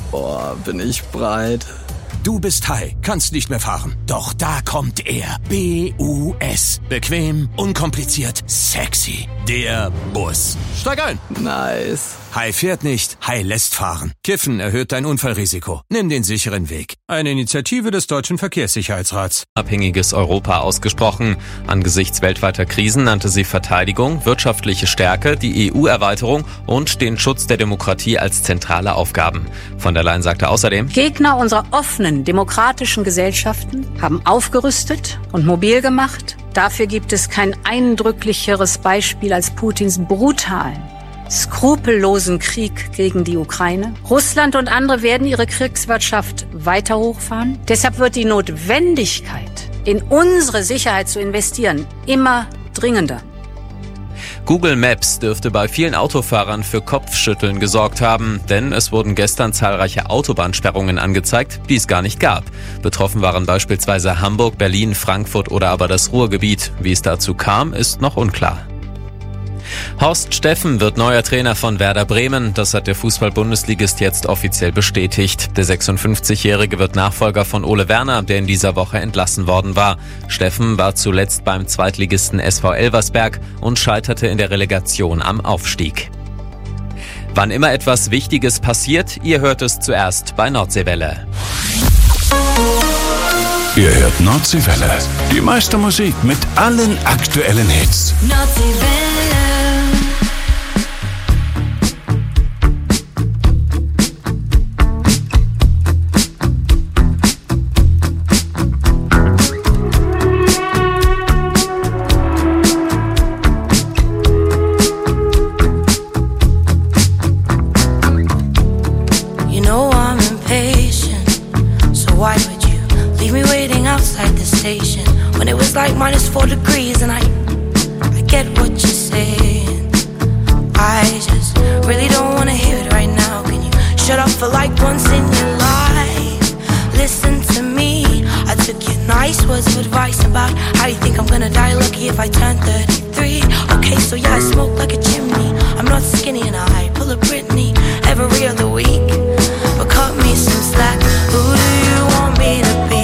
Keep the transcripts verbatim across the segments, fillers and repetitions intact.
Boah, bin ich breit. Du bist high, kannst nicht mehr fahren. Doch da kommt er. B U S. Bequem, unkompliziert, sexy. Der Bus. Steig ein. Nice. High fährt nicht, High lässt fahren. Kiffen erhöht dein Unfallrisiko. Nimm den sicheren Weg. Eine Initiative des Deutschen Verkehrssicherheitsrats. Abhängiges Europa ausgesprochen. Angesichts weltweiter Krisen nannte sie Verteidigung, wirtschaftliche Stärke, die E U-Erweiterung und den Schutz der Demokratie als zentrale Aufgaben. Von der Leyen sagte außerdem: Gegner unserer offenen, demokratischen Gesellschaften haben aufgerüstet und mobil gemacht. Dafür gibt es kein eindrücklicheres Beispiel als Putins brutalen, skrupellosen Krieg gegen die Ukraine. Russland und andere werden ihre Kriegswirtschaft weiter hochfahren. Deshalb wird die Notwendigkeit, in unsere Sicherheit zu investieren, immer dringender. Google Maps dürfte bei vielen Autofahrern für Kopfschütteln gesorgt haben, denn es wurden gestern zahlreiche Autobahnsperrungen angezeigt, die es gar nicht gab. Betroffen waren beispielsweise Hamburg, Berlin, Frankfurt oder aber das Ruhrgebiet. Wie es dazu kam, ist noch unklar. Horst Steffen wird neuer Trainer von Werder Bremen. Das hat der Fußball-Bundesligist jetzt offiziell bestätigt. Der sechsundfünfzigjährige wird Nachfolger von Ole Werner, der in dieser Woche entlassen worden war. Steffen war zuletzt beim Zweitligisten S V Elversberg und scheiterte in der Relegation am Aufstieg. Wann immer etwas Wichtiges passiert, ihr hört es zuerst bei Nordseewelle. Ihr hört Nordseewelle. Die meiste Musik mit allen aktuellen Hits. Nordseewelle. When it was like minus four degrees and I, I get what you're saying. I just really don't wanna hear it right now. Can you shut up for like once in your life? Listen to me. I took your nice words of advice about how you think I'm gonna die lucky if I turn thirty-three. Okay, so yeah, I smoke like a chimney. I'm not skinny and I pull a Britney every other week. But cut me some slack. Who do you want me to be?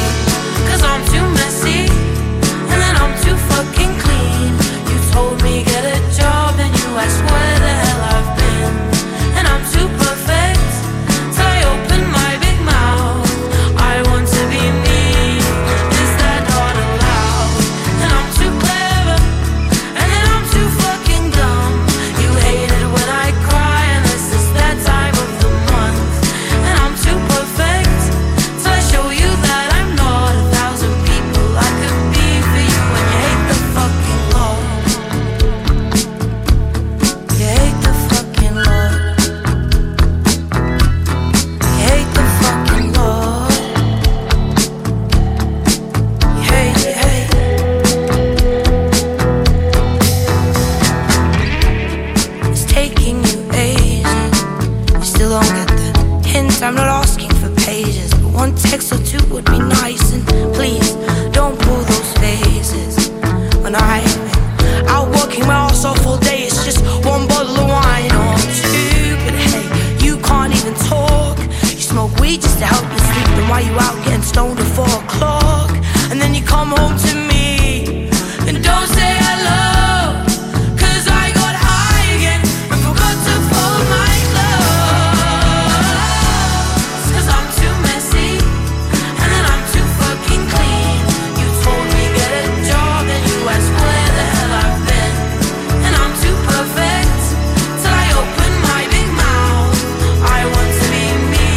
I'm not asking for pages, but one text or two would be nice. And please, don't pull those faces. When I've been out working my ass off all day, it's just one bottle of wine or two. But hey, you can't even talk. You smoke weed just to help you sleep. Then why you out getting stoned at four o'clock? And then you come home to me and don't say hello.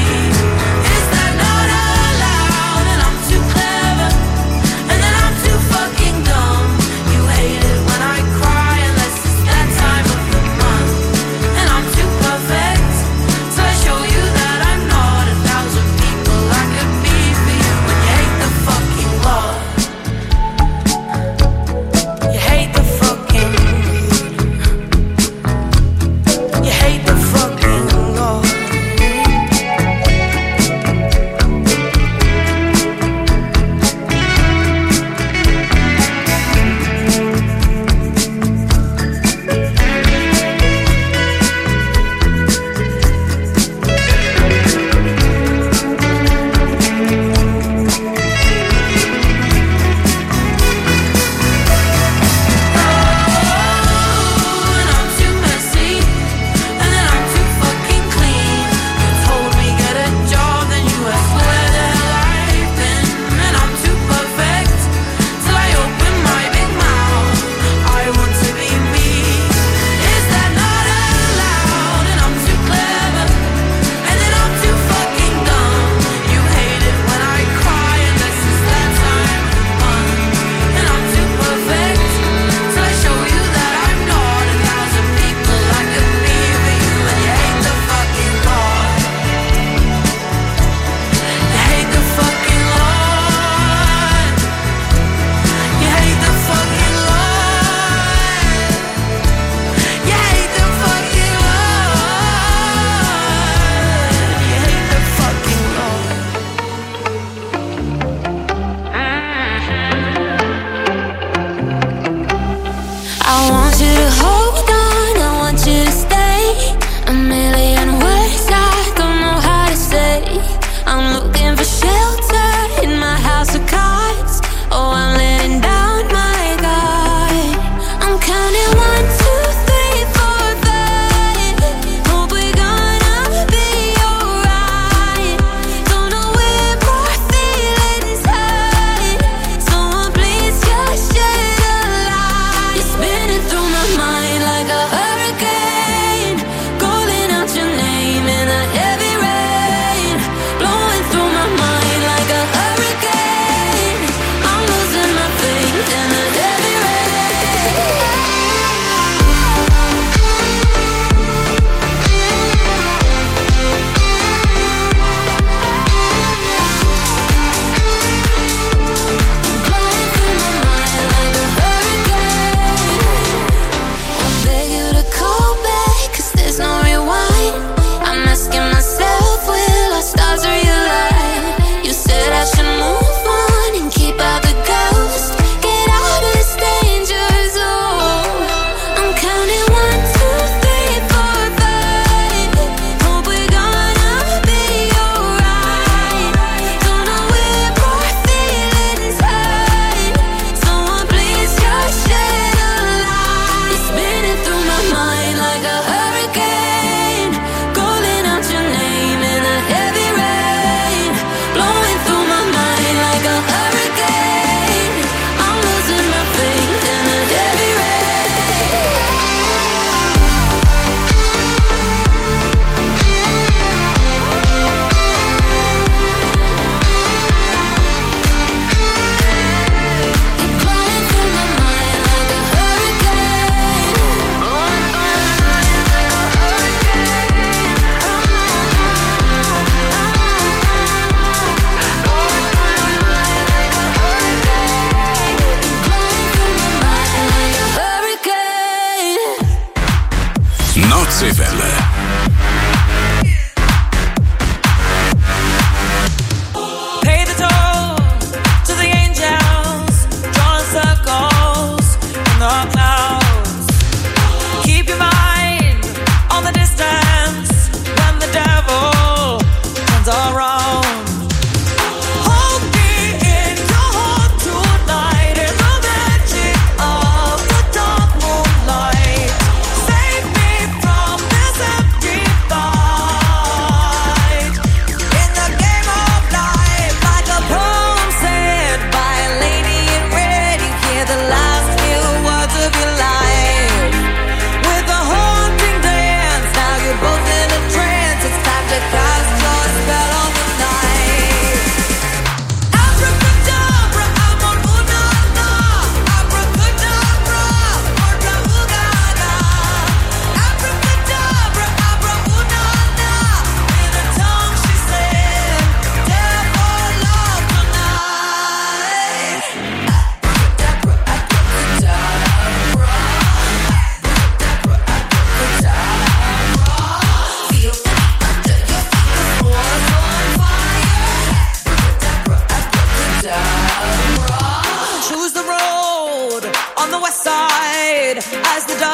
Too far.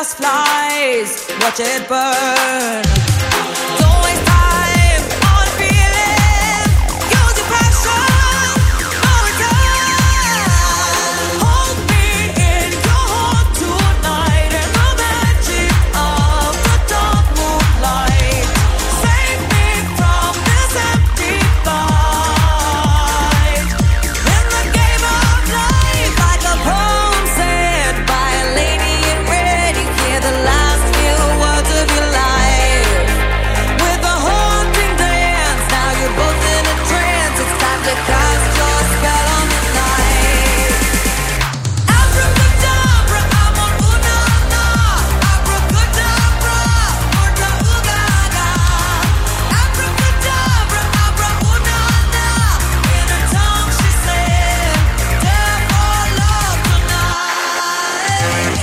dust flies, watch it burn. Don't waste time on feeling, use your passion, all the time. Hold me in your heart tonight, and the magic of the dark moonlight. Save me from this empty fight. In the game of life, like a poem said by a lady in red, you hear the last few words of your life. With a haunting dance, now you're both in a trance. It's time to cast your spell on the night. Abracadabra, I'm on una-na. Abracadabra, orta ooga-ga. Abracadabra, abra una-na. In her tongue she said, "Death or love tonight."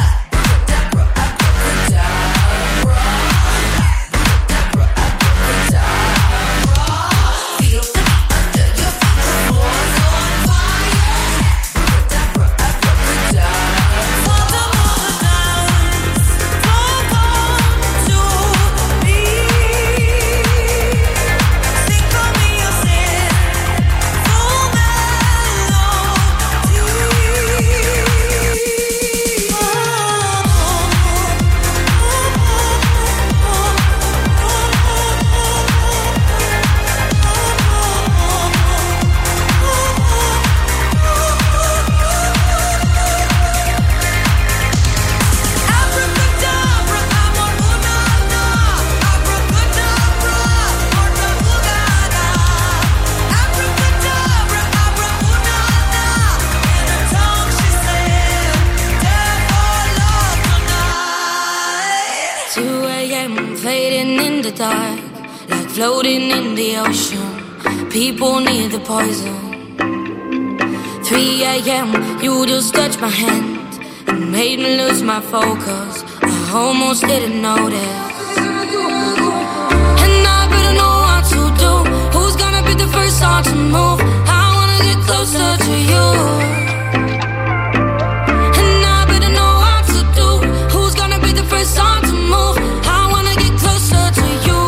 Abracadabra, I'm on una-na. Abracadabra, orta ooga-ga. Abracadabra, abra una-na. In her tongue she said, "Death or love tonight." two a.m. fading in the dark, like floating in the ocean. People need the poison. three a.m. you just touched my hand and made me lose my focus. I almost didn't notice. And I better know what to do. Who's gonna be the first one to move? I wanna get closer to you. And I better know what to do. Who's gonna be the first one to move? I wanna get closer to you.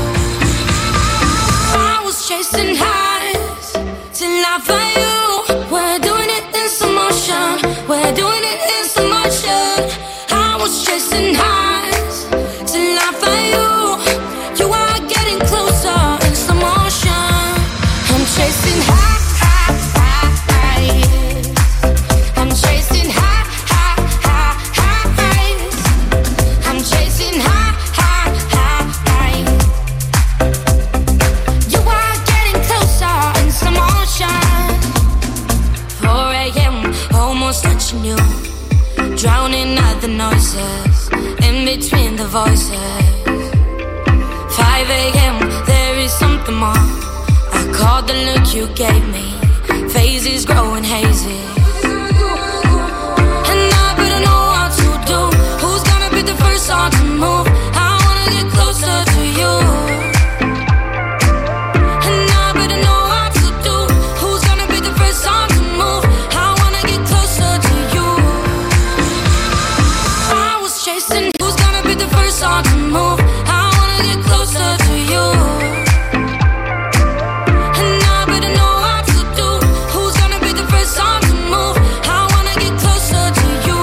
I was chasing highs till I found you. We're doing it in slow motion. We're doing it in slow motion. I was chasing highs till I found you. You are getting closer in slow motion. I'm chasing high, high, highs. I'm chasing high, high, high, highs. I'm chasing high, high, high, highs. You are getting closer in slow motion. four a.m. almost touching you, drowning out the noises in between the voices. five a.m. there is something more. I caught the look you gave me, phases growing hazy. And I better know what to do. Who's gonna be the first one to move? I wanna get closer to you. And I better know what to do. Who's gonna be the first one to move? I wanna get closer to you. I was chasing. Who's gonna be the first one to move? I wanna get closer to you. And I better know what to do. Who's gonna be the first one to move? I wanna get closer to you.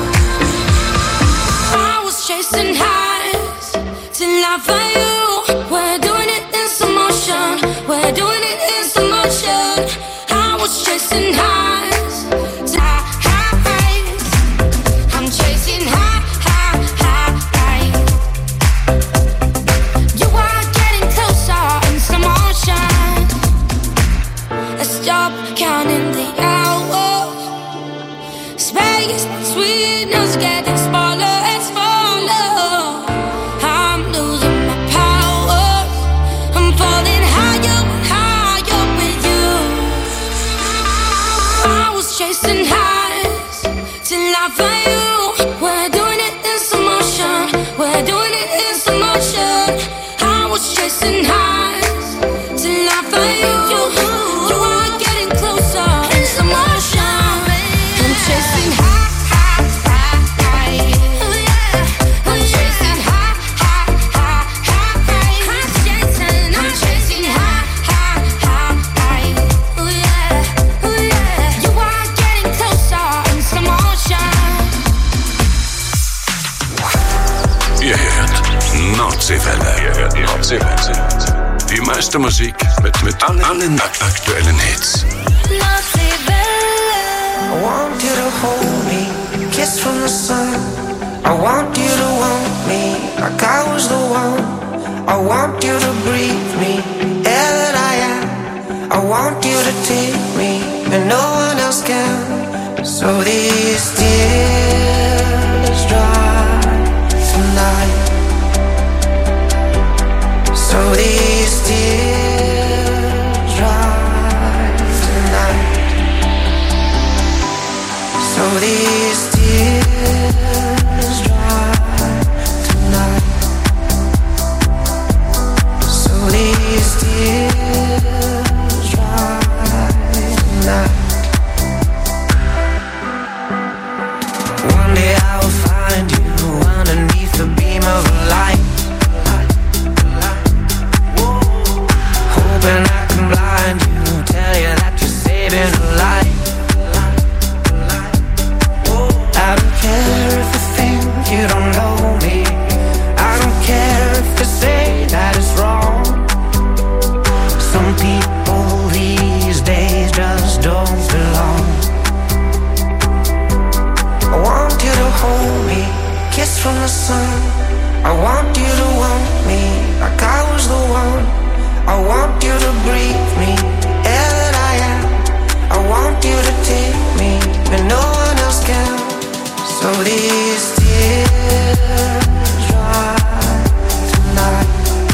I was chasing highs till I found you. We're doing it in slow motion. We're doing it in slow motion. I was chasing highs till I highs. I'm chasing high, high, high, high. You are getting closer in slow motion. Let's stop counting the hours. Space between us getting smaller and smaller. I'm losing my power. I'm falling higher and higher with you. I was chasing highs till I found you. We're doing it in slow motion. We're doing it in slow motion. I was chasing highs till I found you. You are getting closer in slow motion. I'm chasing high, high, high, high. Die meiste Musik mit, mit allen aktuellen Hits. I want you to hold me, kiss from the sun. I want you to want me like I was the one. I want you to breathe me, air that I am. I want you to take me, and no one else can. So these tears dry tonight. So these tears dry tonight. So these tears dry tonight. So these tears dry tonight. One day I will find you underneath the beam of light, hoping I can blind you, tell you that you're saving a life. I don't care if you think you don't know me. I don't care if you say that it's wrong. Some people these days just don't belong. I want you to hold me, kiss from the sun. I want you to want me like I was the one. I want you to breathe me, air that I am. I want you to take me, and no one else can. So these tears dry tonight.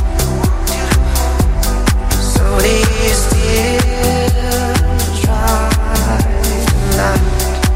So these tears dry tonight.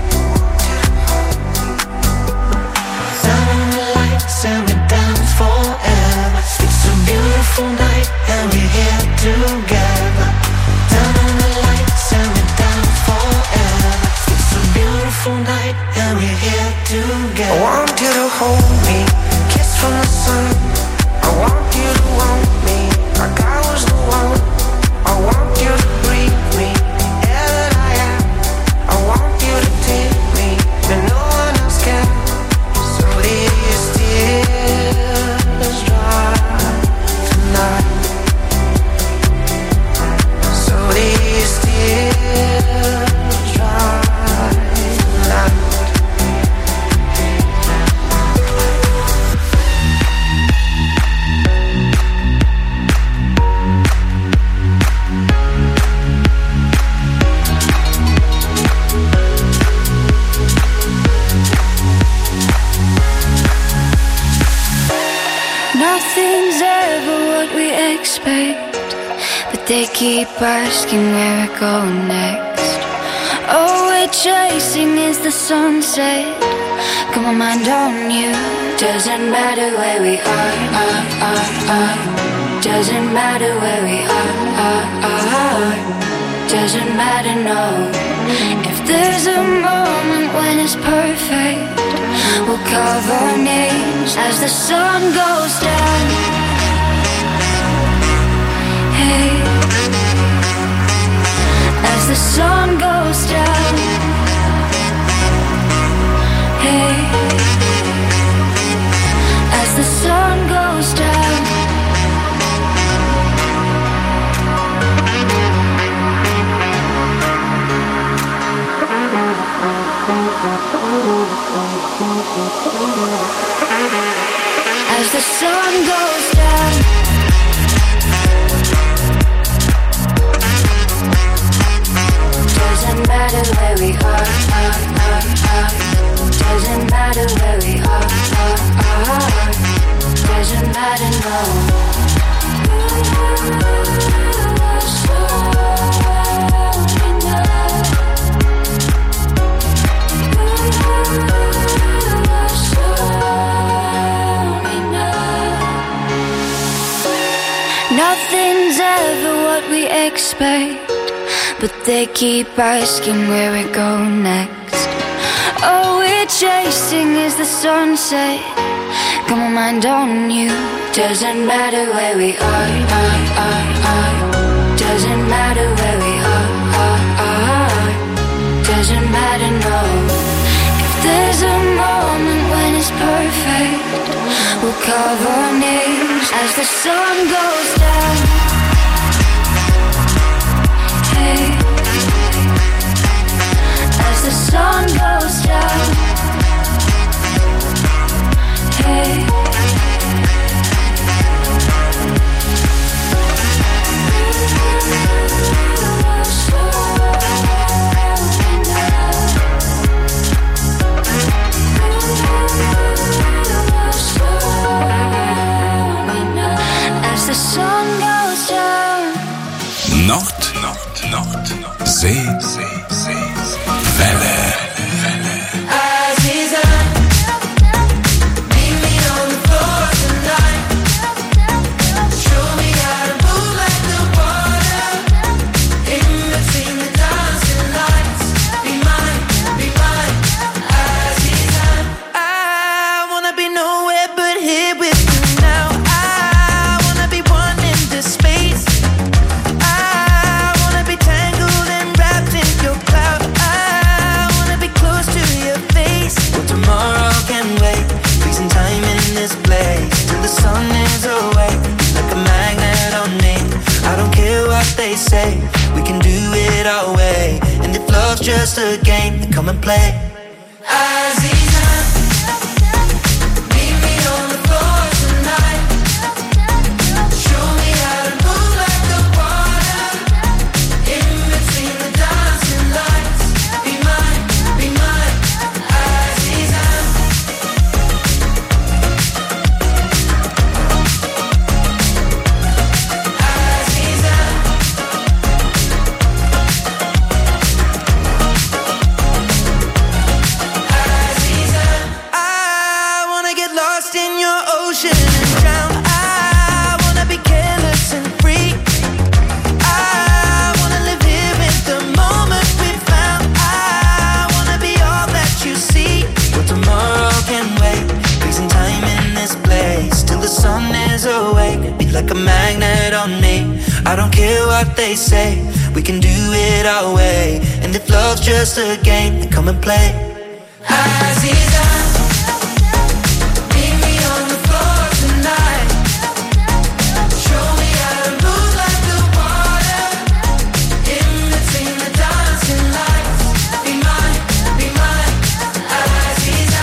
Turn on the lights and we're down forever. It's a beautiful night and we're here together. Turn on the lights and we're down forever. It's a beautiful night and we're here together. I want you to hold me, kiss from the sun. I want you to want me like I was the one. I want you to breathe me, air that I am. I want you to take me, and no one else can. So these tears dry tonight. So these tears dry tonight. Nothing's ever what we expect, but they keep asking where we're going next. All we're chasing is the sunset. Got my mind on you. Doesn't matter where we are, are, are, are. Doesn't matter where we are, are, are. Doesn't matter, no. If there's a moment when it's perfect, we'll carve our names as the sun goes down. Hey, as the sun goes down. Hey, as the sun goes down. As the sun goes down. Doesn't matter where we are, are, are, are. Doesn't matter where we are, are, are. Doesn't matter, no. Nothing's ever what we expect, but they keep asking where we go next. All we're chasing is the sunset. Got my mind on you. Doesn't matter where we are, are, are, are. Doesn't matter where we are, are, are. Doesn't matter, no. If there's a moment when it's perfect, we'll carve our names as the sun goes down. Nord, Nord, Nord, See, See, See, Welle. Say we can do it our way, and if love's just a game, then come and play. Aziza, meet me on the floor tonight. Show me how to move like the water in between the dancing lights. Be mine, be mine, Aziza. Like a magnet on me. I don't care what they say, we can do it our way. And if love's just a game, then come and play. Aziza, meet me on the floor tonight. Show me how to move like the water in between the dancing lights. Be mine, be mine, Aziza.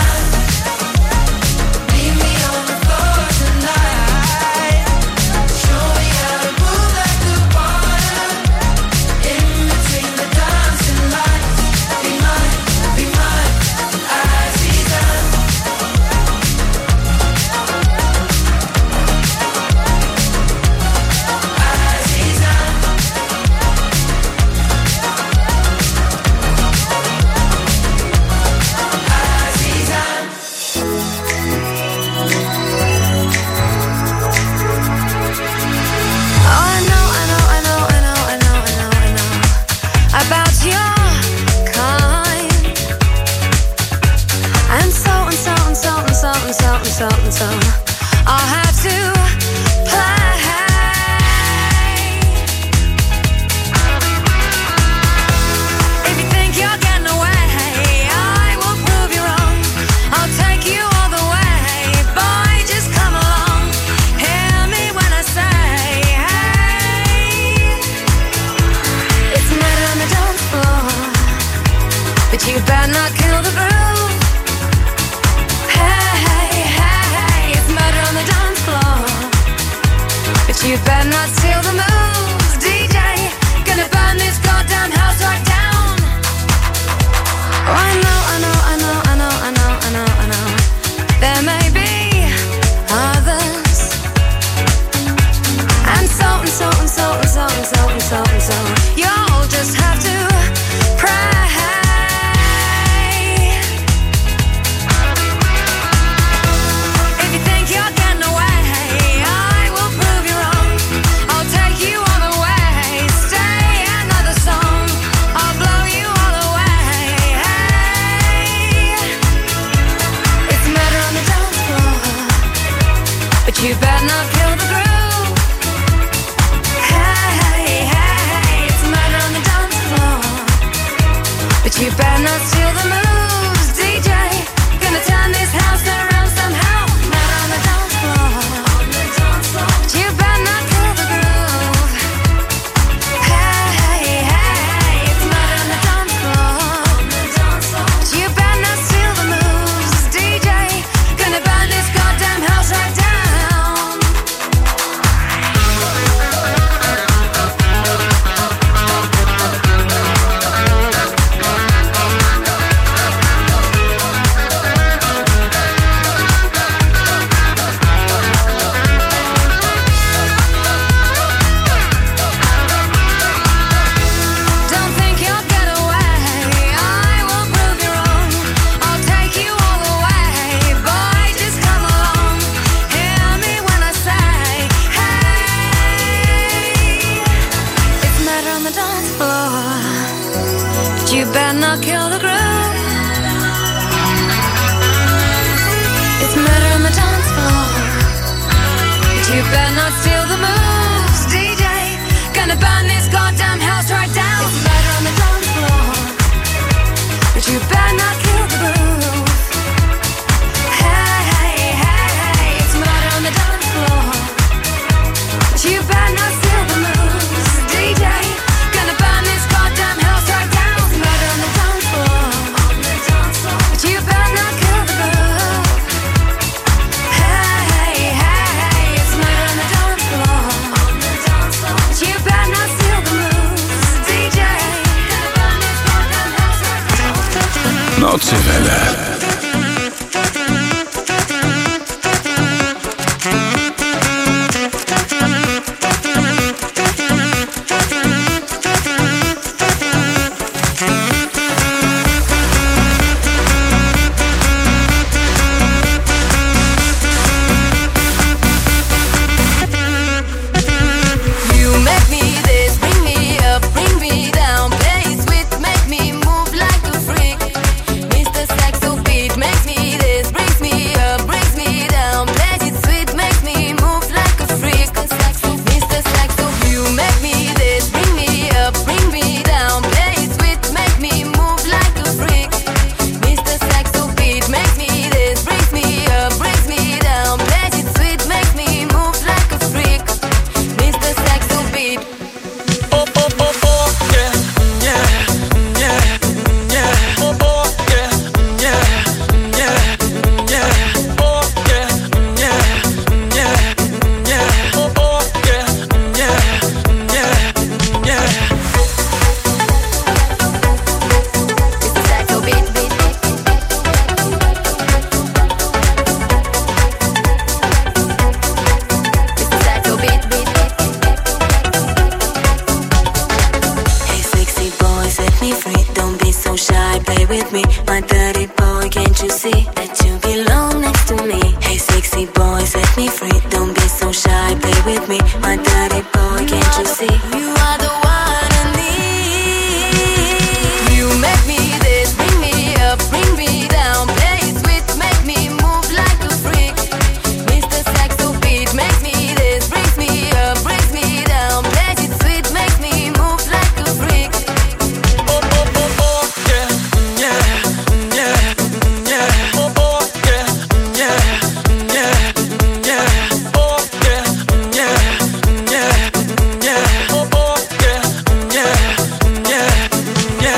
Meet me on the floor tonight. Show me how to move like the water in between the dancing lights. Be mine, be mine, Aziza. dance floor, but you better not kill the groove. It's murder on the dance floor, but you better not steal the moves. D J, gonna burn this goddamn house right down. It's murder on the dance floor, but you better not kill the groove. Hey, hey, hey, hey, it's murder on the dance floor, but you better not steal the moves. D J, gonna burn this goddamn house right down. It's murder on the dance floor, but you better not kill the groove. Hey, hey, hey, hey, it's murder on the dance floor, but you better not steal the moves. D J, gonna burn this goddamn house right down. Nordseewelle. You make me this, bring me up, bring me down, play it sweet, make me move like a freak. Mister Saxo beat makes me this, brings me up, brings me down, play it sweet, makes me move like a freak. Mister Saxo, you make me this, bring me up, bring me down, play it sweet, make me move like a freak. Mister Saxo beat makes me this, brings me up, brings me down, play it sweet, makes me move like a freak. Mister Saxo beat. Oh, oh, oh, oh, yeah, yeah, yeah, yeah. Oh, oh, yeah, yeah, yeah, yeah. Oh, yeah, yeah, yeah, yeah. Oh, oh, yeah, yeah, yeah, yeah. Mister Saxo beat, beat, beat, beat, beat. Mister Saxo beat, beat, beat, beat, beat. Hey, sexy boy, set me free. Don't be so shy, play with me. My dirty boy, can't you see that you belong next to me? Hey, sexy boy, set me free. Don't be so shy, play with me. My dirty boy, can't you see? You are the one I need. You make me this, bring me up, bring me down, play it sweet, make me move like a freak. Mister Saxo beat makes me this, brings me up, brings me down, play it sweet, makes me move like a freak. Oh, oh, oh, oh, yeah, yeah, yeah, yeah. Oh, oh, yeah, yeah, yeah, yeah. Oh, yeah, yeah, yeah, yeah. Oh, oh, yeah, yeah, yeah, yeah,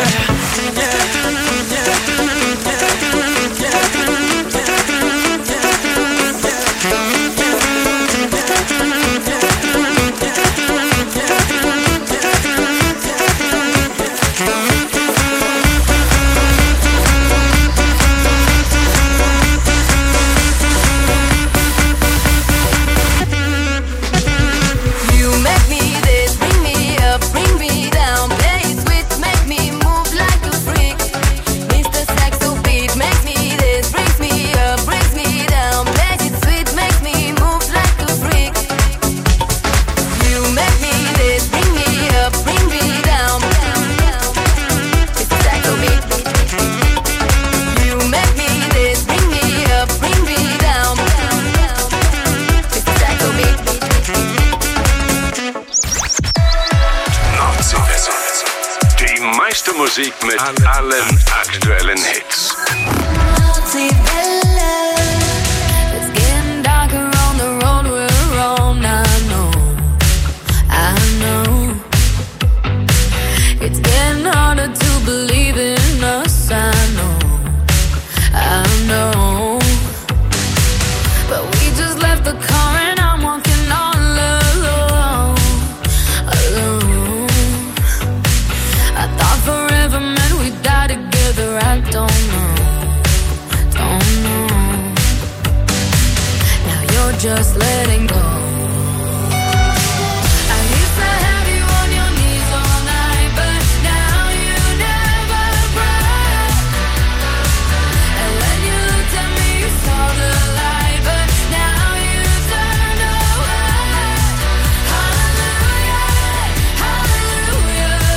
You make me this, bring me up, bring me down, play it sweet, make me move like a freak. Mister Saxo beat makes me this, brings me up, brings me down, play it sweet, makes me move like a freak. You make me this, bring me up, bring me down, Mister Saxo beat, beat, beat. You make me this, bring me up, bring me down, Mister Saxo beat, beat, beat. Nordseewelle. Die meiste Musik mit allen aktuellen Hits. It's getting darker on the road we're on. I know, I know. It's getting harder to believe in us. I know, I know. But we just left the car and I'm walking all alone, alone. I thought forever meant we'd die together. I don't know, don't know. Now you're just letting go. I used to have you on your knees all night, but now you never broke. And when you looked at me, you saw the light, but now you turned away. Hallelujah, hallelujah.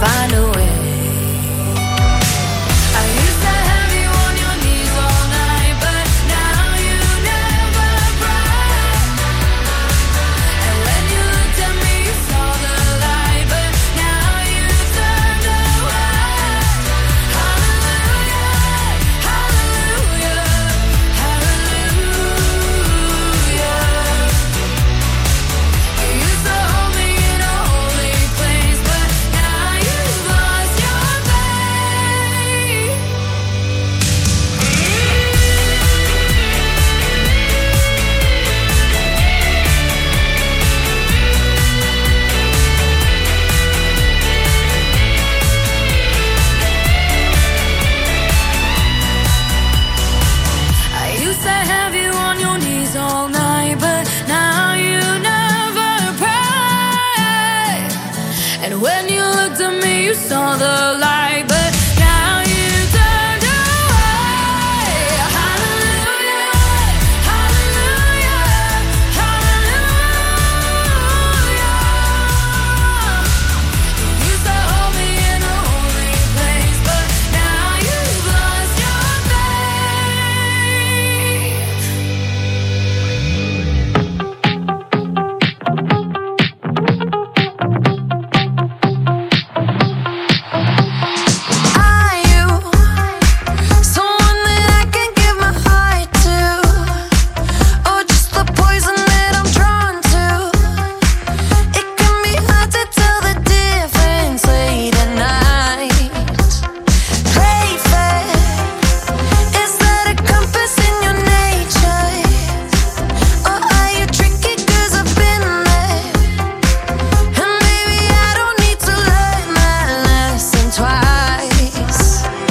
find a way. I used to have you on your knees all night, but now you never cry. And when you looked at me, you saw the light, but now you turned away. Hallelujah, hallelujah, hallelujah. You used to hold me in a holy place, but now you've lost your faith. I used to have you on your knees all night, but now you never pray. And when you looked at me, you saw the light, but now you turned away. Hallelujah, hallelujah, hallelujah. You used to hold me in a holy place, but now you've lost your Are you someone that I can give my heart to, or just the poison that I'm drawn to? It can be hard to tell the difference late at night. Play fair, is that a compass in your nature, or are you tricky 'cause I've been there? And maybe I don't need to learn that lesson twice.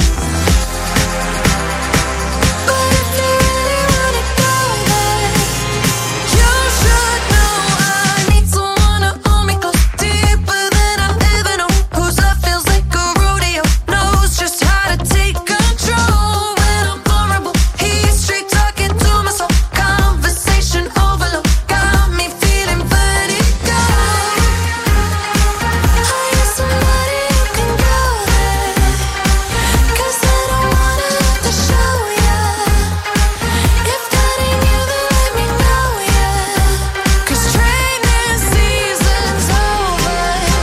But if you really wanna go there, you should know I need someone to hold me close, deeper than I've ever known. Whose love feels like a rodeo, knows just how to take control when I'm vulnerable. He's straight talking to my soul, conversation overload, got me feeling vertigo. Are you somebody who can go there? 'Cause I don't wanna have to show ya. If that ain't you, then let me know ya. 'Cause training season's over.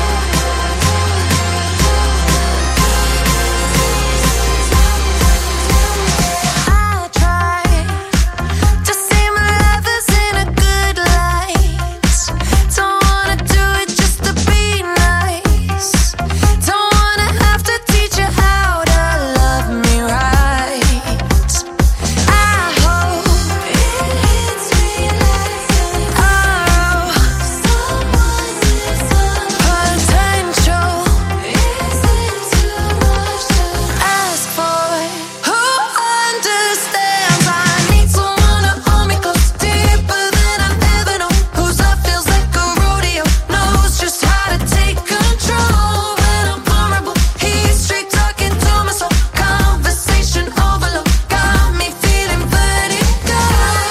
I try to see my lovers in a good light. Don't wanna do it just to be nice. Don't wanna have to teach you how to love me right. I hope it hits me like an arrow. Someone is potential. Is it too much to ask for? Who understands? I need someone to hold me close, deeper than I've ever known. Whose love feels like a rodeo, knows just how to take control when I'm vulnerable. He's straight talking to my soul, conversation overload, got me feeling vertigo.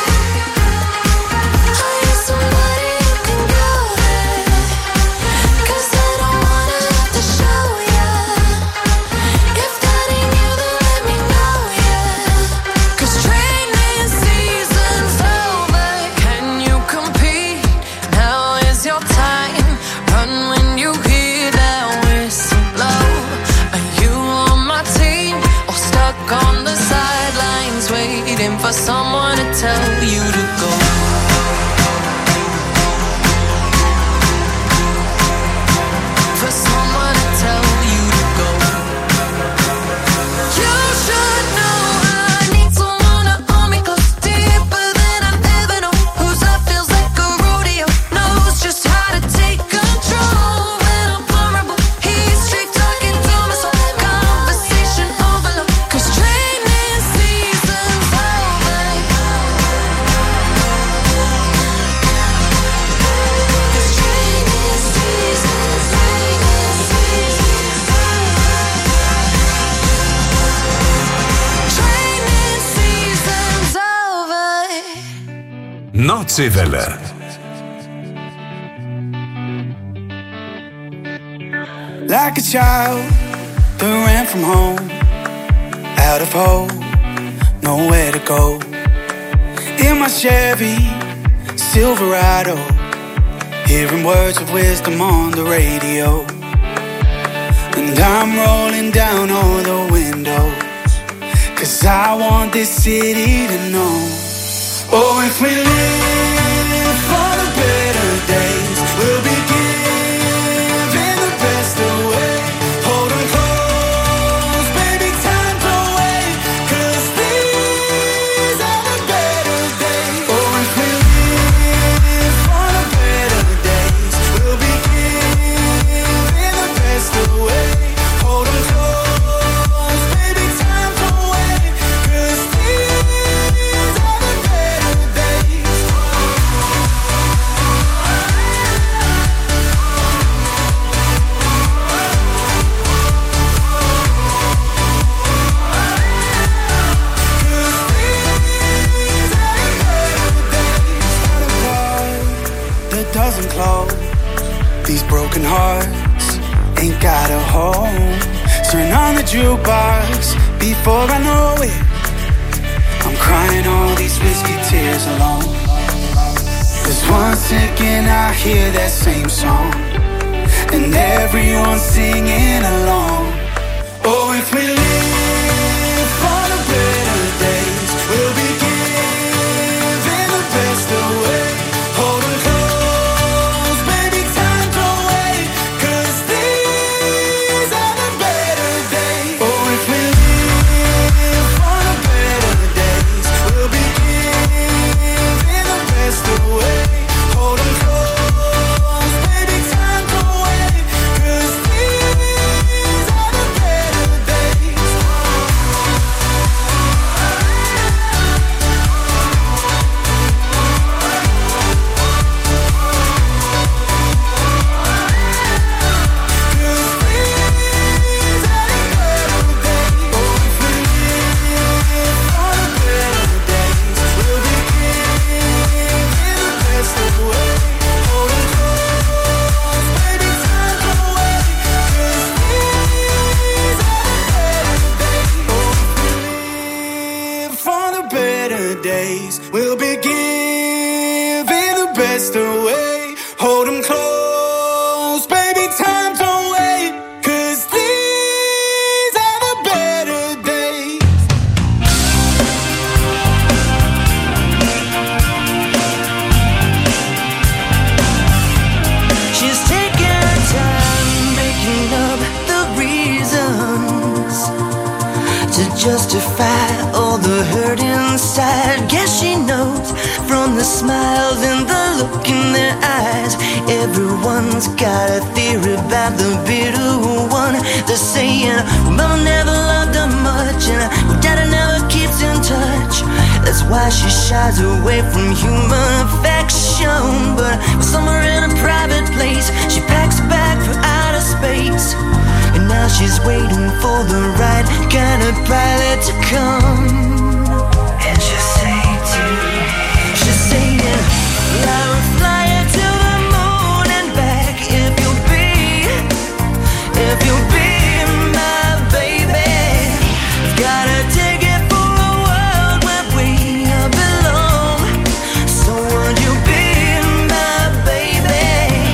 Are you somebody who can go there? 'Cause I don't wanna have to show ya. If that ain't you, then let me know ya. 'Cause training season's over. Can you compete? Now is your time. Run when you hear that whistle blow. Are you on my team or stuck on the sidelines waiting for someone to tell you to go? For someone to tell you to go. You should know I need someone to hold me close, deeper than I've ever known. Whose love feels like a rodeo, knows just how to take control when I'm vulnerable. He's straight talking to my soul, conversation overload. 'Cause training season's over. Nordseewelle. Like a child that ran from home, out of hope, nowhere to go. In my Chevy Silverado, hearing words of wisdom on the radio. And I'm rolling down all the windows, 'cause I want this city to know. Oh, if we live for the better days, we'll be giving the best away. Hold 'em close, baby, time don't wait, 'cause these are the better days. Oh, if we live for the better days, we'll be giving the best away. Hold 'em close, baby, time don't wait, 'cause these are the better days. That doesn't close. These broken hearts ain't got a home. Turn on the jukebox before I know it. I'm crying all these whiskey tears alone. 'Cause one second I hear that same song, and everyone's singing along. Oh, if we live for the better days, we'll be giving the best away. Hold 'em close, baby, time don't wait, 'cause these are the better days. Oh, if we live for the better days, we'll be giving the best away. Hold 'em close, baby, time don't wait, 'cause these are the better days. We'll be giving the best away. Hold 'em close, baby, time don't wait, 'cause these are the better days. She's taking her time making up the reasons to justify all the hurt inside. Guess she knows from the smiles and the look in their eyes. Everyone's got a theory about the bitter one. They're saying, well, mama never loved her much, and well, daddy never keeps in touch. That's why she shies away from human affection. But somewhere in a private place, she packs a bag for outer space. And now she's waiting for the right kind of pilot to come. And she'll say to me, she's saying, I will fly you to the moon and back if you'll be, if you'll be my baby. Gotta take it for a world where we belong. So would you be my baby?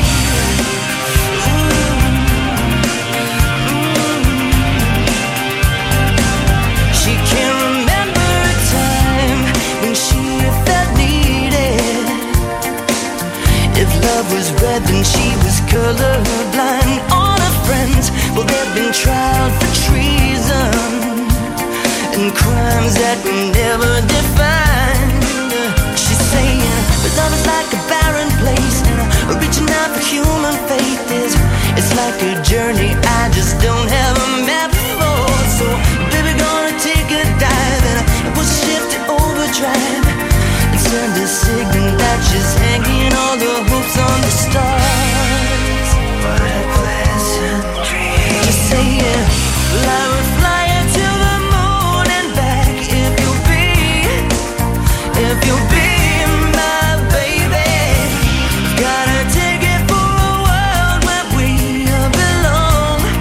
She can't remember a time when she felt needed. If love was red, then she was colorblind. All her friends, well, they've been tried for treason and crimes that we never defined. She's saying, but love is like a barren place, and reaching out for human faith is, it's like a journey I just don't have a map for. So, baby, gonna take a dive and push a shift to overdrive and send a signal that she's hanging all the hopes on the stars. What a pleasant dream. She's saying, well, I would fly you to the moon and back if you'll be, if you'll be my baby. Gotta take it for a world where we belong.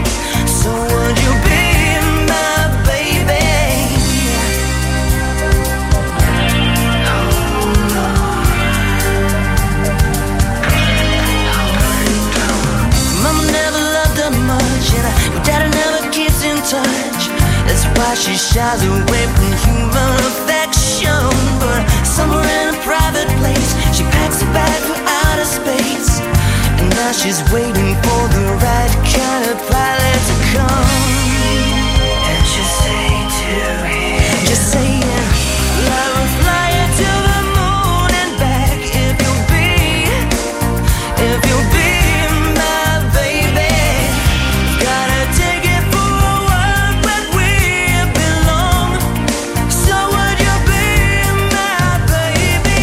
touch. That's why she shies away from human affection. But somewhere in a private place, she packs a bag for outer space. And now she's waiting for the right kind of pilot to come. And she'll say to him, just saying, I will fly you to the moon and back if you'll be, if you'll be my baby. Gotta take it for a while, but we belong. So would you be my baby?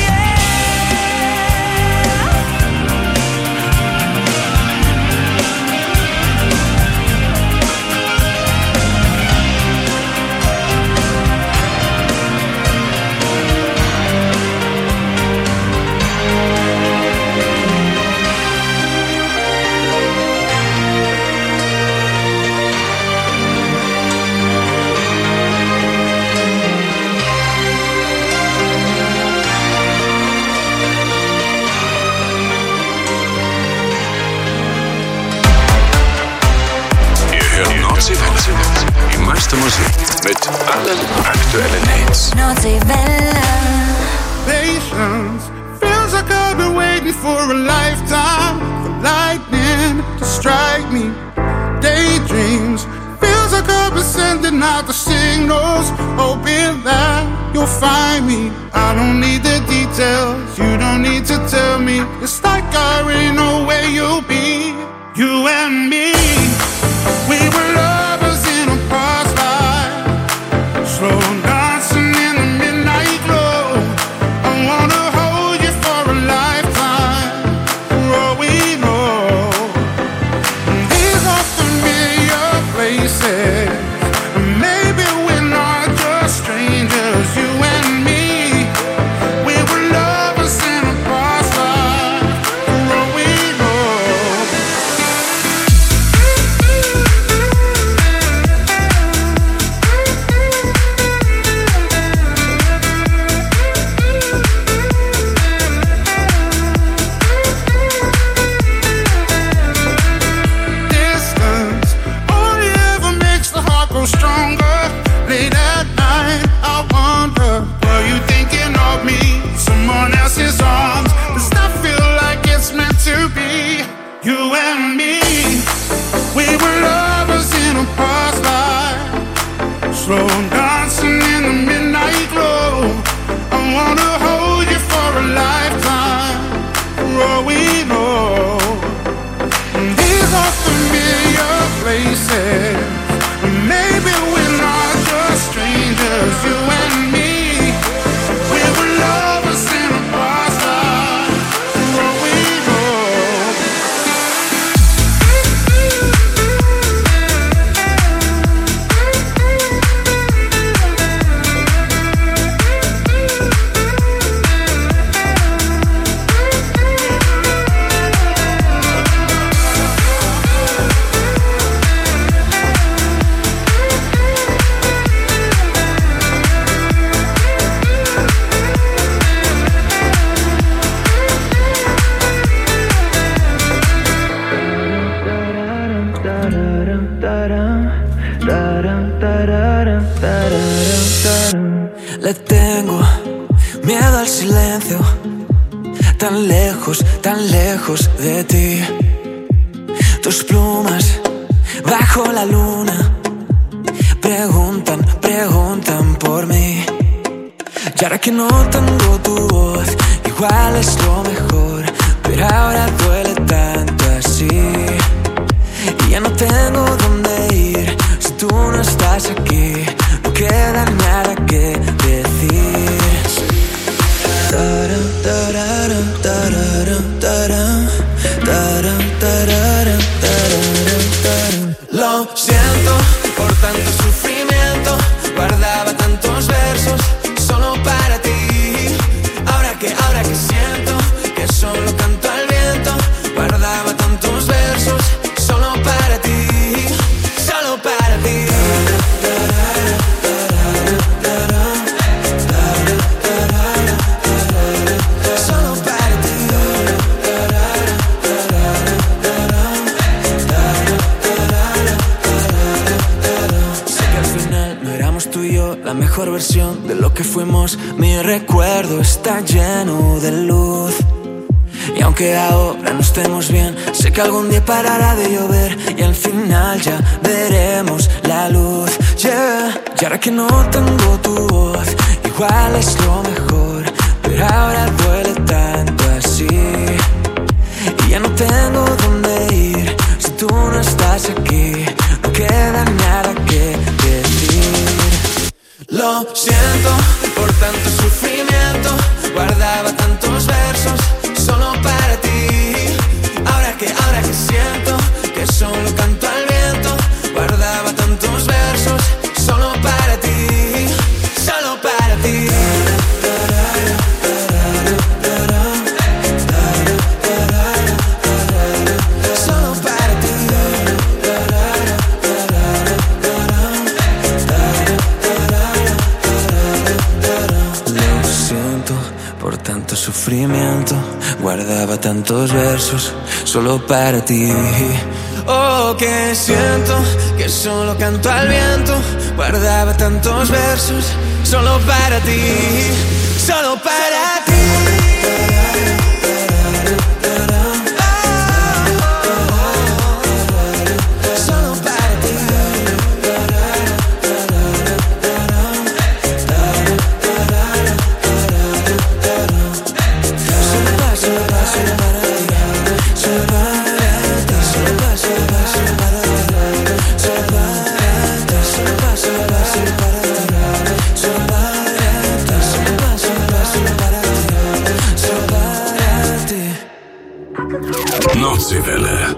Ihr hört Nordseewelle. Die meiste Musik mit allen aktuellen Hits. Nordseewelle. Patience feels like I've been waiting for a lifetime for lightning to strike me. Daydreams feels like I've been sending out the signals, hoping that you'll find me. I don't need the details, you don't need to tell me. It's like I already know where you'll be. You and me, we were lovers in a past life, slow dancing in the midnight glow. I wanna hold you for a lifetime, for all we know. These are familiar places, maybe we're not just strangers. You and me, we were lovers in a past life, for all we know. Distance only ever makes the heart grow stronger. Late at night, I wonder, were you thinking of me? Someone else's arms. Does that feel like it's meant to be? You and me, we were lovers in a past life, slow dancing in the midnight glow. I wanna hold you for a lifetime, for all we know. These are familiar places, maybe we're not just strangers. You and me, we were lovers in a past life, for all we know. Le tengo miedo al silencio, tan lejos, tan lejos de ti. Tus plumas bajo la luna preguntan, preguntan por mí. Y ahora que no tengo tu voz, igual es lo mejor, pero ahora duele tanto así. Y ya no tengo dónde ir si tú no estás aquí. No queda nada que decir. Taram, tararam, tararam, taram, taram, tararam, tararam, taram. Lo siento por tanto sufrimiento, guardaba tantos versos solo para ti. Ahora que, ahora que siento que solo canto al viento, guardaba la mejor versión de lo que fuimos. Mi recuerdo está lleno de luz. Y aunque ahora no estemos bien, sé que algún día parará de llover y al final ya veremos la luz, yeah. Y ahora que no tengo tu voz, igual es lo mejor, pero ahora duele tanto así. Y ya no tengo dónde ir, si tú no estás aquí, no queda nada que decir. Lo siento por tanto sufrimiento, guardaba tantos versos solo para ti. Ahora que, ahora que siento que solo canto al viento, guardaba tantos versos solo para ti, solo para ti. Solo para ti. Lo siento por tanto sufrimiento, guardaba tantos versos solo para ti. Oh, que siento que solo canto al viento, guardaba tantos versos solo para ti, solo para ti. Notsivelle.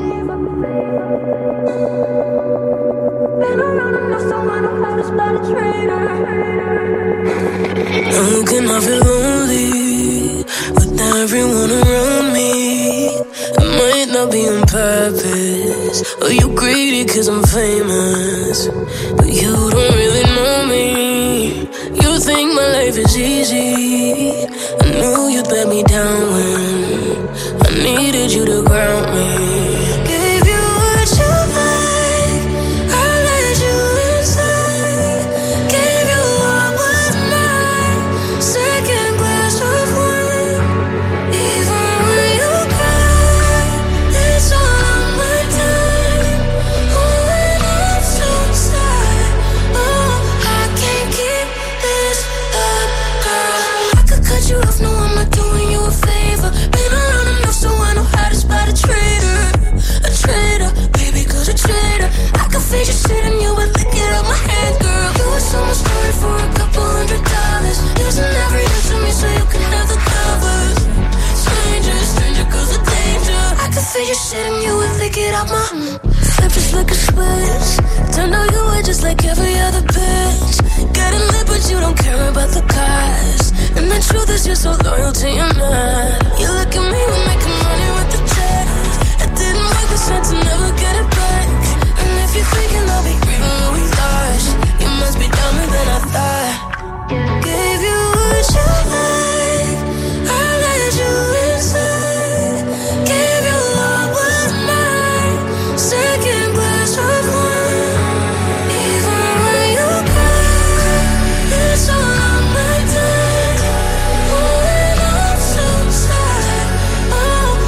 How can I feel lonely with everyone around me? It might not be on purpose, or you greedy cause I'm famous, but you don't really know me. You think my life is easy. I knew you'd let me down when I needed you to ground me. Gave you what you like, I let you inside. Gave you what was mine, second glass of wine. Even when you cry, it's all on my time. Oh, when I'm so sad, oh, I can't keep this up, girl. I could cut you off, no, I'm not doing you a favor. Been around enough so I know how to spot a traitor. A traitor, baby, cause a traitor. I can fade your shit and you would lick it out my hand, girl. You were so much story for a couple hundred dollars. Using every inch of me so you can have the covers. Stranger, stranger, cause of danger. I can fade your shit and you would lick it out my flip just like a switch. Turned out you were just like every other bitch. Getting lit but you don't care about the cost. And the truth is you're so loyal to your man. You look at me, we're making money with the checks. It didn't make the sense to never get it back. And if you're thinking I'll be grieving what we lost, you must be dumber than I thought. Gave you what you like, I let you inside. Gave you what was mine, second glass of wine. Even when you cry, it's all on my time. Oh, when I'm so sad, oh,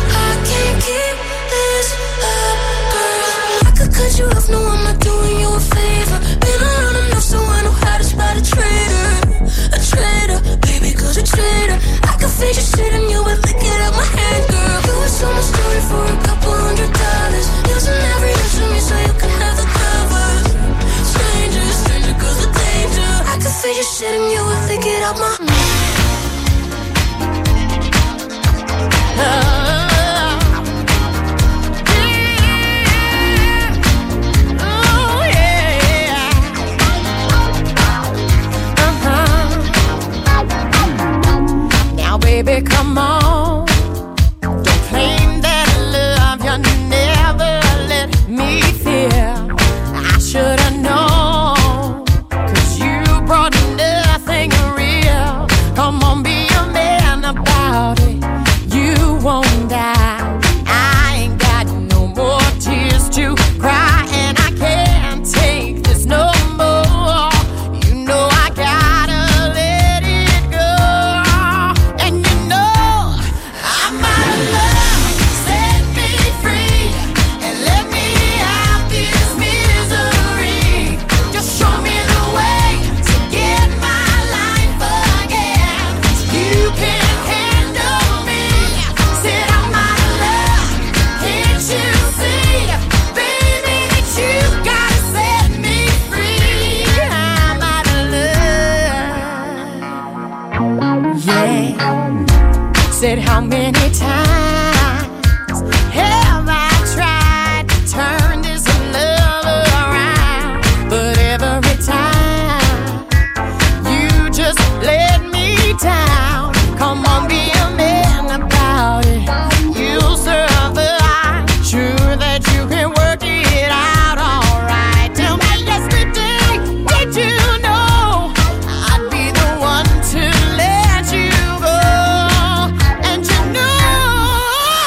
How many times have I tried to turn this love around? But every time you just let me down. Come on, be a man about it. You'll serve the line. Sure that you can work it out alright. Tell me yesterday, did you know I'd be the one to let you go? And you know,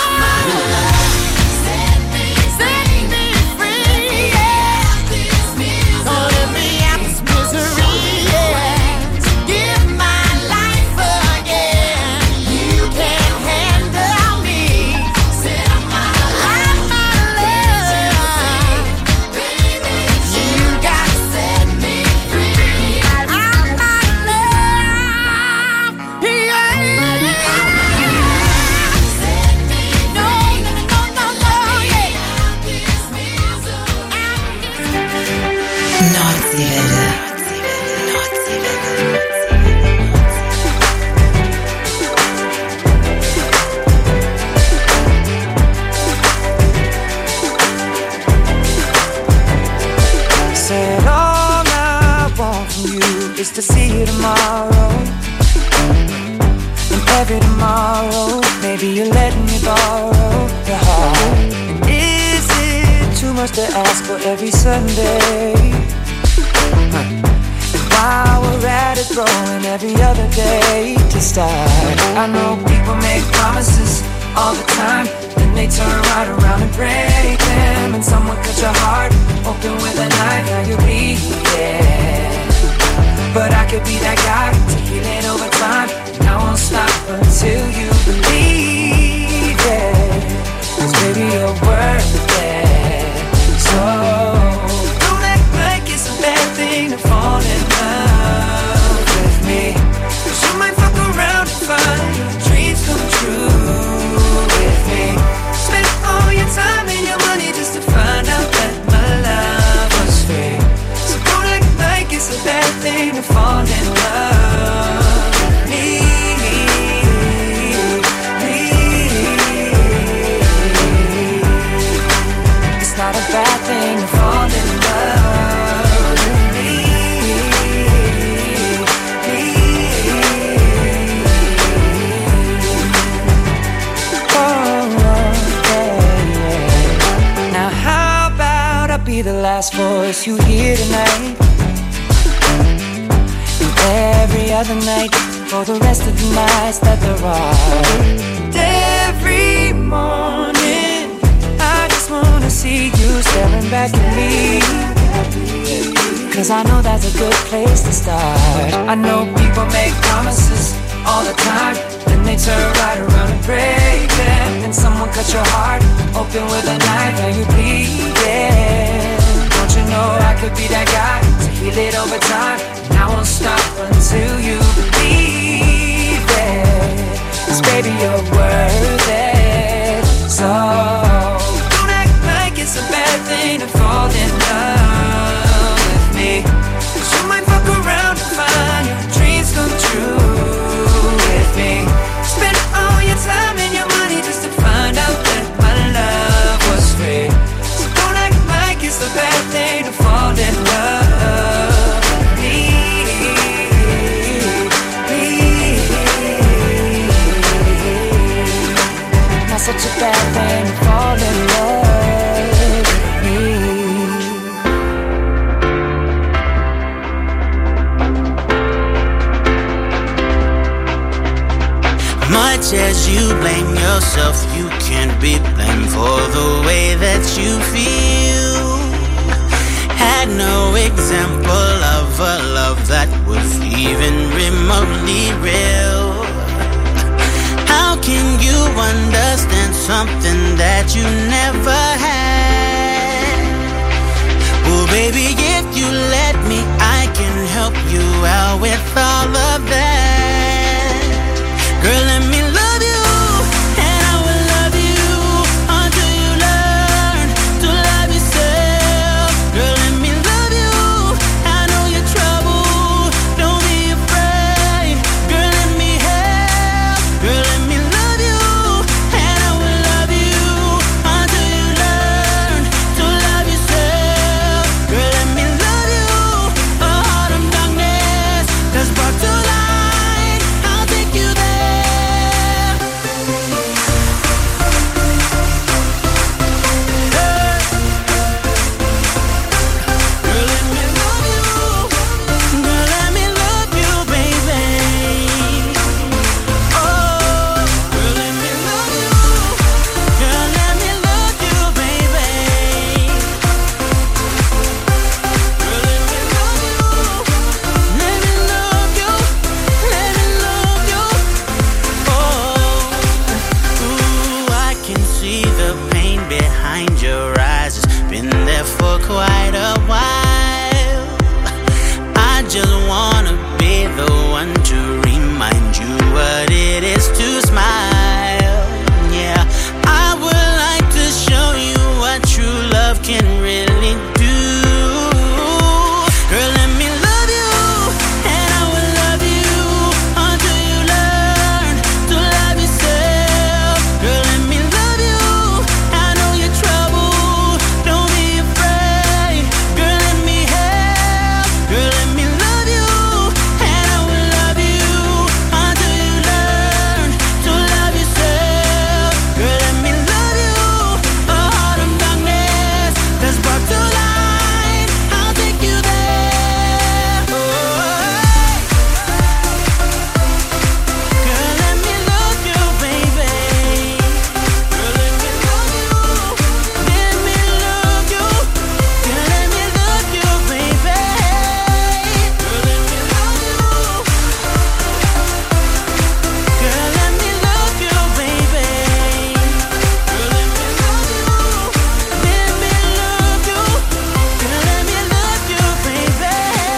set me, set me free, yeah. Gonna let me out this misery, yeah. Give my life again. You can't handle me. Set my life, my love. You gotta set me free. I'm my love, yeah. Set me free. No, no, no, no, yeah. Said all I want from you is to see you tomorrow. And every tomorrow, maybe you're letting me borrow your heart. And is it too much to ask for every Sunday? Huh. And while we're at it, throwing every other day to start. I know people make promises all the time, then they turn right around and break them. And someone cut your heart open with a knife, now you're bleeding. But I could be that guy to heal it over time, and I won't stop until you believe it. 'Cause baby, you're worth it. So don't act like it's a bad thing to fall in love with me. 'Cause you might fuck around and find your dreams come true with me. Spend all your time and your money just to find out that my love was free. So don't act like it's a bad thing to fall in love with me. me. It's not a bad thing to fall in love with me. me. Oh, yeah, yeah. Now how about I be the last voice you hear tonight? And every other night for the rest of the nights that there are. And every morning I just wanna see you staring back at me. 'Cause I know that's a good place to start. I know people make promises all the time, then they turn right around and break them. And someone cut your heart open with a knife, now you bleeding. Don't you know I could be that guy to heal it over time, and I won't stop until you believe it. 'Cause baby, you're worth it. So don't act like it's a bad thing to fall in love with me. 'Cause you might fuck around and find your dreams come true with me. Spend all your time and your money just to find out that my love was free. So don't act like it's a bad thing to fall in love with me. Not such a bad thing to fall in love with me. Much as you blame yourself, you can't be blamed for the way that you feel. Had no example of a love that was even remotely real. How can you understand something that you never had? Well, baby, if you let me, I can help you out with all of that. Girl, let me love you, and I will love you until you learn to love yourself. Girl, let me love you, I know you're trouble, don't be afraid. Girl, let me help, girl, let me love you, for quite a while. I just wanna be the one to remind you what it is to smile. Yeah, I would like to show you what true love can really do. Girl, let me love you, and I will love you until you learn to love yourself. Girl, let me love you, I know you're trouble, don't be afraid. Girl, let me help. Girl, let me love you, and I will love you until you learn to love yourself. Girl, let me love you, a heart of darkness that's brought to light. I'll take you there. Oh, girl, let me love you, baby. Girl, let me love you. Let me love you. Girl, let me love you, baby. Girl, let me love you. Girl, let me love you, baby. Girl, let me love you. Let me love you. Girl, let me love you, baby.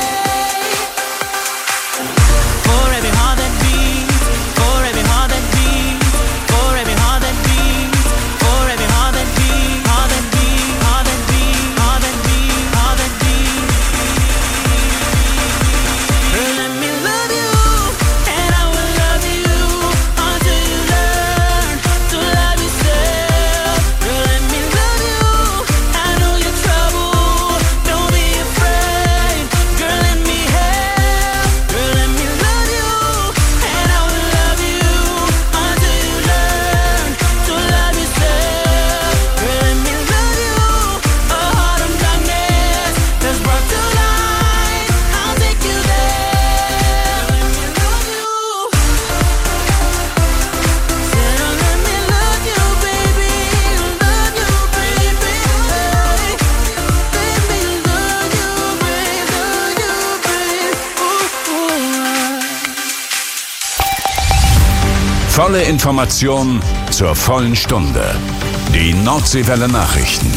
For every heart that beats, for every heart that beats, for every heart that beats, for every heart that beats, heart that beats, heart that beats, heart that beats, heart that beats. Girl, let me love you, and I will love you until you learn to love yourself. Girl, let me love you, I know you're trouble, don't be afraid. Girl, let me help. Girl, let me love you, and I will love you until you learn to love yourself. Girl, let me love you, a heart of darkness that's brought to light. I'll take you there. Let me love you. Said, oh, let me love you, baby. Love you, baby. Let me love you, baby. Love you, baby. Ooh, ooh. Volle Information zur vollen Stunde. Die Nordseewelle Nachrichten.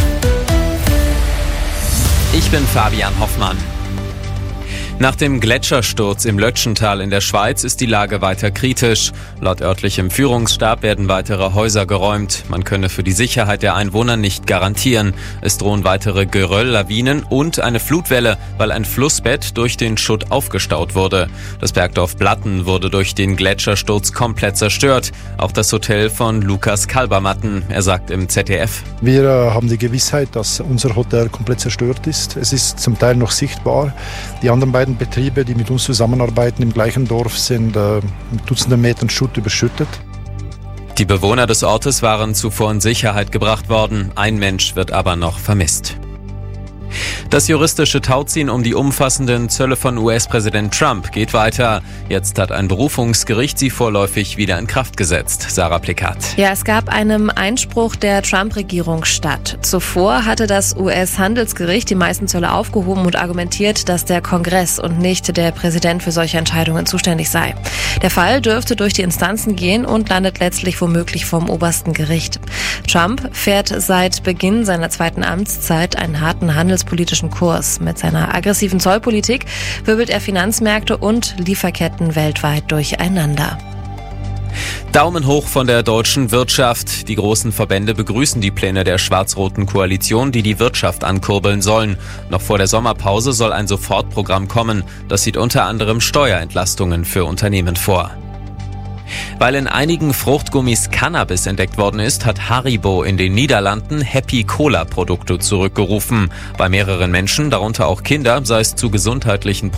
Ich bin Fabian Hoffmann. Nach dem Gletschersturz im Lötschental in der Schweiz ist die Lage weiter kritisch. Laut örtlichem Führungsstab werden weitere Häuser geräumt. Man könne für die Sicherheit der Einwohner nicht garantieren. Es drohen weitere Gerölllawinen und eine Flutwelle, weil ein Flussbett durch den Schutt aufgestaut wurde. Das Bergdorf Blatten wurde durch den Gletschersturz komplett zerstört. Auch das Hotel von Lukas Kalbermatten. Er sagt im Z D F: Wir äh, haben die Gewissheit, dass unser Hotel komplett zerstört ist. Es ist zum Teil noch sichtbar. Die anderen beiden Betriebe, die mit uns zusammenarbeiten im gleichen Dorf, sind äh, mit Dutzenden Metern Schutt überschüttet. Die Bewohner des Ortes waren zuvor in Sicherheit gebracht worden. Ein Mensch wird aber noch vermisst. Das juristische Tauziehen um die umfassenden Zölle von U S-Präsident Trump geht weiter. Jetzt hat ein Berufungsgericht sie vorläufig wieder in Kraft gesetzt. Sarah Plikat. Ja, es gab einen Einspruch der Trump-Regierung statt. Zuvor hatte das U S-Handelsgericht die meisten Zölle aufgehoben und argumentiert, dass der Kongress und nicht der Präsident für solche Entscheidungen zuständig sei. Der Fall dürfte durch die Instanzen gehen und landet letztlich womöglich vom obersten Gericht. Trump fährt seit Beginn seiner zweiten Amtszeit einen harten handelspolitischen Kurs. Mit seiner aggressiven Zollpolitik wirbelt er Finanzmärkte und Lieferketten weltweit durcheinander. Daumen hoch von der deutschen Wirtschaft. Die großen Verbände begrüßen die Pläne der schwarz-roten Koalition, die die Wirtschaft ankurbeln sollen. Noch vor der Sommerpause soll ein Sofortprogramm kommen. Das sieht unter anderem Steuerentlastungen für Unternehmen vor. Weil in einigen Fruchtgummis Cannabis entdeckt worden ist, hat Haribo in den Niederlanden Happy-Cola-Produkte zurückgerufen. Bei mehreren Menschen, darunter auch Kinder, sei es zu gesundheitlichen